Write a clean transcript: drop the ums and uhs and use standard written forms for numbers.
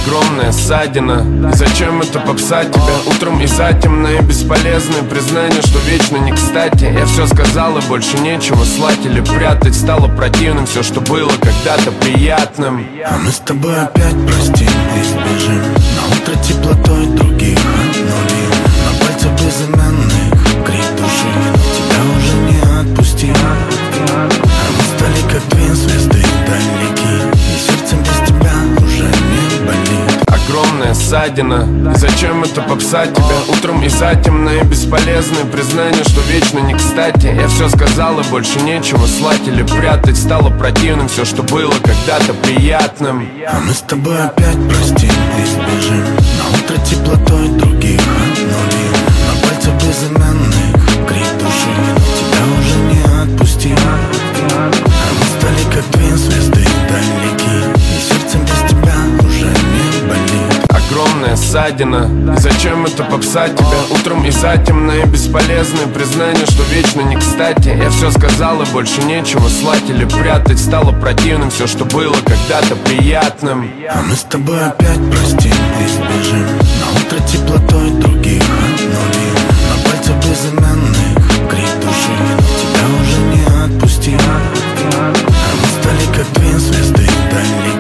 огромная ссадина. И зачем это попса тебя утром и затемно? И бесполезные признания, что вечно не кстати. Я все сказал и больше нечего слать или прятать. Стало противным все, что было когда-то приятным. А мы с тобой опять простим и сбежим. На утро теплотой других обнулим. На пальцах безымянных крик души. Тебя уже не отпустим. А мы стали как две звезды далеки. И сердцем без тебя уже не болит. Огромная ссадина. И зачем это попса тебя утром и затемно? И бесполезные признания, что вечно не кстати. Я все сказал и больше нечего слать или прятать. Стало противным все, что было когда-то приятным. А мы с тобой опять простим и сбежим. На утро теплотой других обнулим. На пальцах безымянных крик души. Тебя уже не отпустим. А мы стали как две звезды далеки. И сердцем без тебя уже не болит. Огромная ссадина. И зачем это попса тебя утром и затемно? И бесполезные признания, что вечно не кстати. Я все сказал и больше нечего слать или прятать. Стало противным все, что было когда-то приятным. А мы с тобой опять простим и сбежим. На утро теплотой других обнулим. На пальцах безымянных